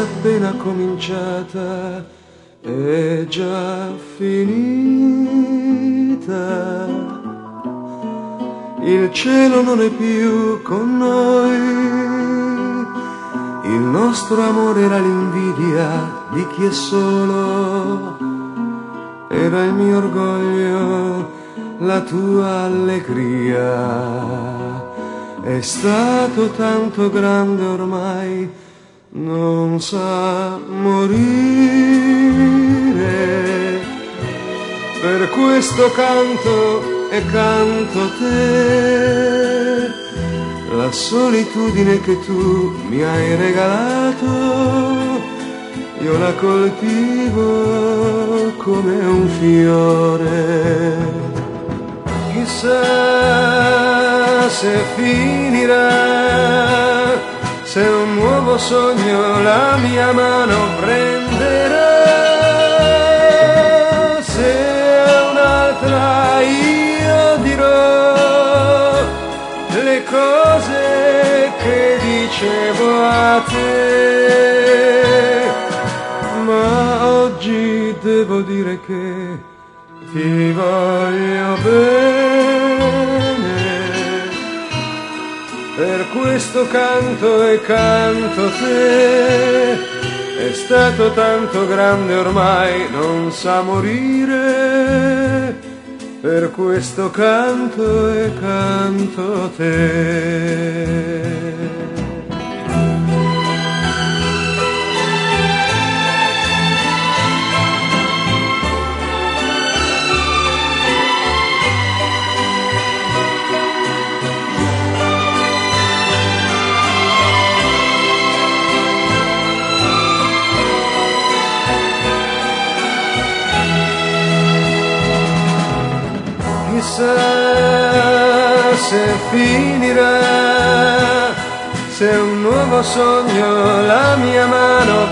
appena cominciata è già finita. Il cielo non è più con noi, il nostro amore era l'invidia di chi è solo, era il mio orgoglio, la tua allegria. È stato tanto grande ormai, non sa morire. Per questo canto e canto te, la solitudine che tu mi hai regalato, io la coltivo come un fiore. Chissà se finirà, se un nuovo sogno la mia mano prenderà, se un'altra io dirò le cose che dicevo a te. Ma oggi devo dire che ti voglio bene, per questo canto e canto te. È stato tanto grande ormai, non sa morire, per questo canto e canto te. Chissà se finirà, se un nuovo sogno la mia mano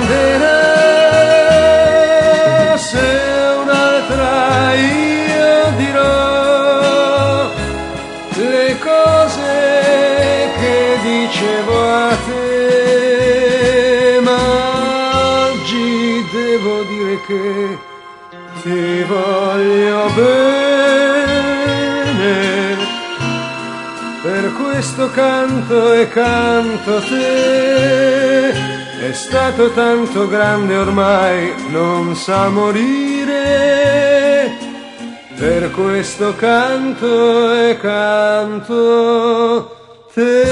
prenderà, se un'altra io dirò le cose che dicevo a te. Ma oggi devo dire che ti voglio bene, per questo canto e canto te. È stato tanto grande ormai, non sa morire, per questo canto e canto te.